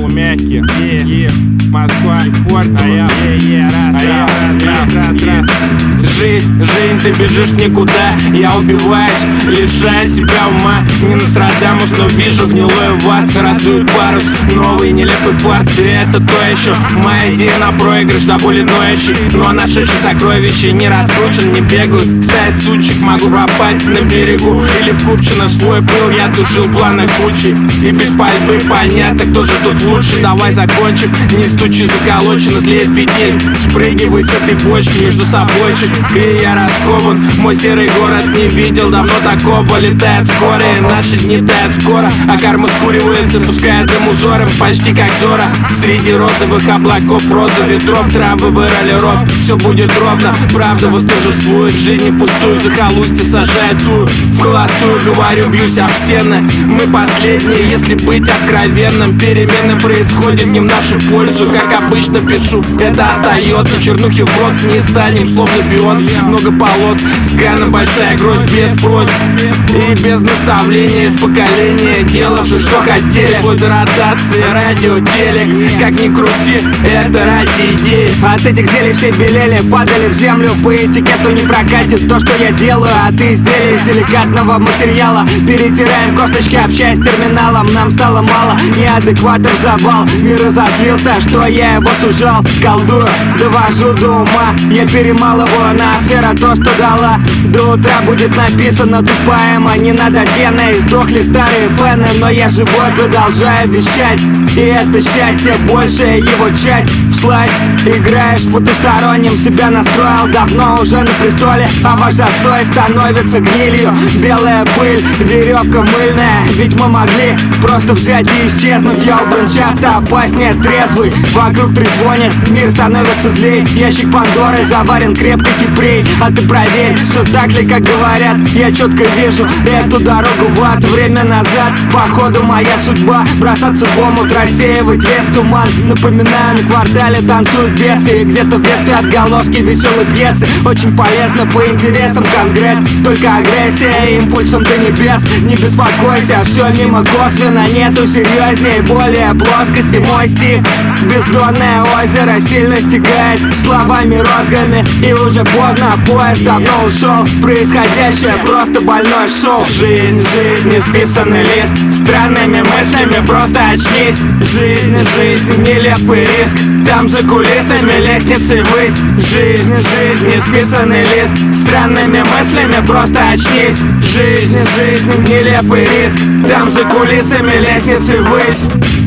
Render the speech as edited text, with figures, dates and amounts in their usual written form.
мягких. Москва, форт, раз. Жизнь, ты бежишь в никуда. Я убиваюсь, лишая себя ума. Не Нострадамус, но вижу гнилое в вас. Раздует парус, новый нелепый фарс. И это то еще моя идея на проигрыш, до боли ноющий. Но нашедший сокровища не раскручен, не бегают. Стая сучек, могу пропасть на берегу или в Купчино. Свой пыл я тушил планы кучей. И без пальбы понятно, кто же тут лучше. Давай закончим, не стучи, заколочено, тлеет фитиль. Спрыгивай с этой бочки между собойчик. И я раскован, мой серый город не видел давно такого. Летает скорее, наши дни тают скоро. А карма скуривается, пуская дым узором, почти как зора. Среди розовых облаков, роза ветров, травы вырали ров. Все будет ровно, правда восторжествует. Жизнь впустую, захолустье сажает ту. В холостую говорю, бьюсь об стены. Мы последние, если быть откровенным. Перемены происходят не в нашу пользу. Как обычно пишу, это остается. Чернухи вброс, не станем, словно Бионс. Много полос, сканом большая гроздь без просьб и без наставления из поколения, делавших что хотели. Вплоть до ротации, радио, телек. Как ни крути, это ради идеи. От этих зелий все белели, падали в землю. По этикету не прокатит то, что я делаю. От изделия из деликатного материала перетираем косточки, общаясь с терминалом. Нам стало мало, неадекватов завал. Мир разозлился, что я его сужал. Колдую, довожу до ума. Я перемалываю на сфера то, что дала. До утра будет написано тупаемо. Не надо вены, сдохли старые фены. Но я живой, продолжаю вещать. И это счастье, большая его часть. Всласть играешь потусторонним, себя настроил давно уже на престоле. А ваш застой становится гнилью. Белая пыль, веревка мыльная. Ведь мы могли просто взять и исчезнуть. Я убран часто, опаснее трезвый. Вокруг трезвонит, мир становится злей. Ящик Пандоры заварен крепко кипрей. А ты проверь, все так ли, как говорят. Я четко вижу эту дорогу в ад. Время назад, походу моя судьба. Бросаться в омут, рассеивать весь туман. Напоминаю, на квартале танцуют бесы. И где-то в детстве отголоски веселой пьесы. Очень полезно по интересам конгресс. Только агрессия импульсом до небес. Не беспокойся, все мимо косвенно. Нету серьезнее, более плоскости. Мой стих, бездонное озеро сильно стигает словами розгами. И уже поздно, поезд давно ушел. Происходящее просто больное шоу. Жизнь, не списанный лист. Странными мыслями просто очнись. Жизнь, нелепый риск. Там за кулисами лестницы ввысь. Жизнь, не списанный лист. Странными мыслями просто очнись. Жизнь, нелепый риск. Там за кулисами лестницы ввысь.